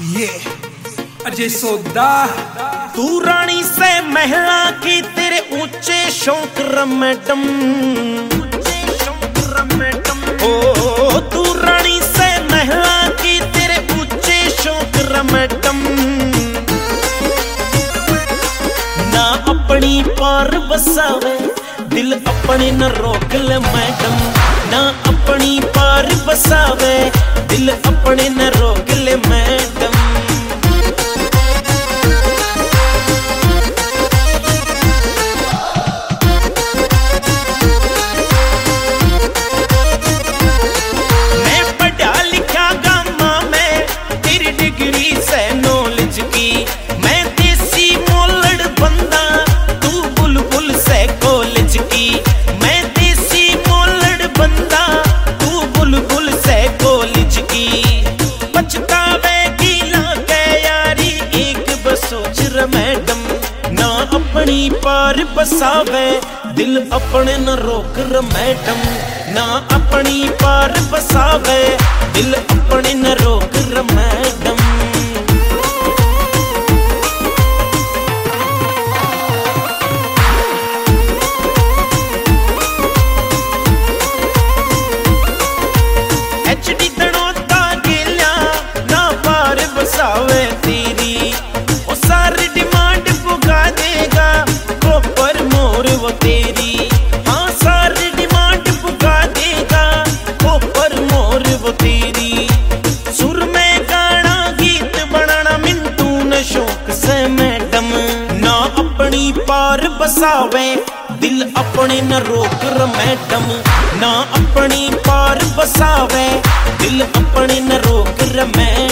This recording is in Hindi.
ये अजय सोदा। तू रानी से महला की तेरे ऊंचे शौक रमैडम। ओ तू रानी से महला की तेरे ऊंचे शौक रमैडम। ना अपनी पार बसावे दिल अपने न रोक ले मैडम। ना अपनी पार बसावे दिल अपने न रोक ले मैडम। मैडम ना अपनी पार बसावे दिल अपने न रोक मैडम। ना अपनी पार बसावे दिल अपने न रोक मैडम। HD तड़ोता गिल्या ना पार बसावे तेरी सारी डिमांड पुगा देगा कोपर मोर वो तेरी। हाँ सारी डिमांड पुगा देगा कोपर मोर वो तेरी। सुर में गाना गीत बनाना मिंटू न शौक से मैडम। ना अपनी पार बसावे दिल अपने न रोक मैडम। ना अपनी पार बसावे दिल अपने न रोक मैडम।